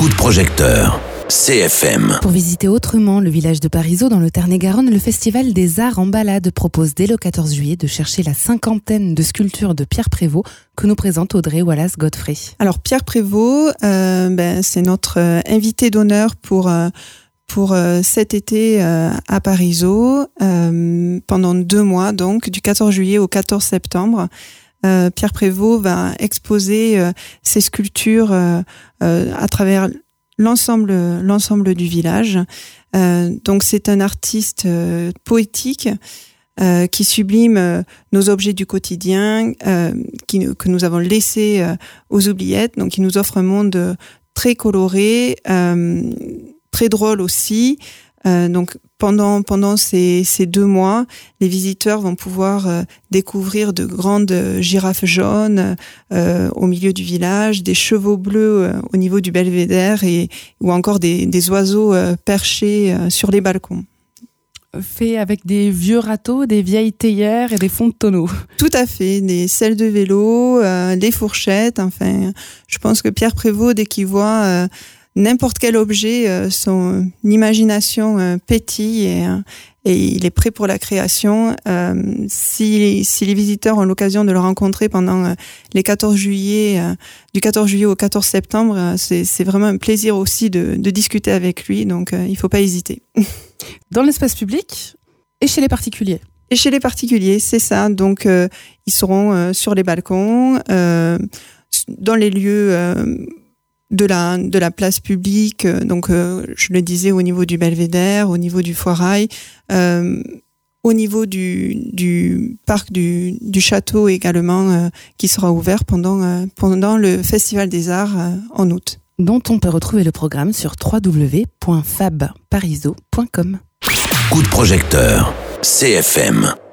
Coup de projecteur. CFM. Pour visiter autrement le village de Parisot dans le Tarn-et-Garonne, le Festival des Arts en balade propose dès le 14 juillet de chercher la 50aine de sculptures de Pierre Prévost que nous présente Audrey Wallace-Godfrey. Alors Pierre Prévost, c'est notre invité d'honneur pour cet été à Parisot pendant 2 mois, donc du 14 juillet au 14 septembre. Pierre Prévost va exposer ses sculptures à travers l'ensemble du village. Donc c'est un artiste poétique qui sublime nos objets du quotidien que nous avons laissés aux oubliettes. Donc il nous offre un monde très coloré, très drôle aussi. Donc pendant ces 2 mois, les visiteurs vont pouvoir découvrir de grandes girafes jaunes au milieu du village, des chevaux bleus au niveau du belvédère ou encore des oiseaux perchés sur les balcons. Fait avec des vieux râteaux, des vieilles théières et des fonds de tonneaux. Tout à fait, des selles de vélo, des fourchettes. Enfin, je pense que Pierre Prévost, dès qu'il voit n'importe quel objet, son imagination pétille et il est prêt pour la création. Si les visiteurs ont l'occasion de le rencontrer pendant les 14 juillet, du 14 juillet au 14 septembre, c'est vraiment un plaisir aussi de discuter avec lui, donc il faut pas hésiter. Dans l'espace public et chez les particuliers. Et chez les particuliers, c'est ça. Donc ils seront sur les balcons, dans les lieux de la place publique, donc je le disais, au niveau du belvédère, au niveau du foirail, au niveau du parc du château également, qui sera ouvert pendant le Festival des Arts en août. Dont on peut retrouver le programme sur www.fabparisot.com. Coup de projecteur. CFM.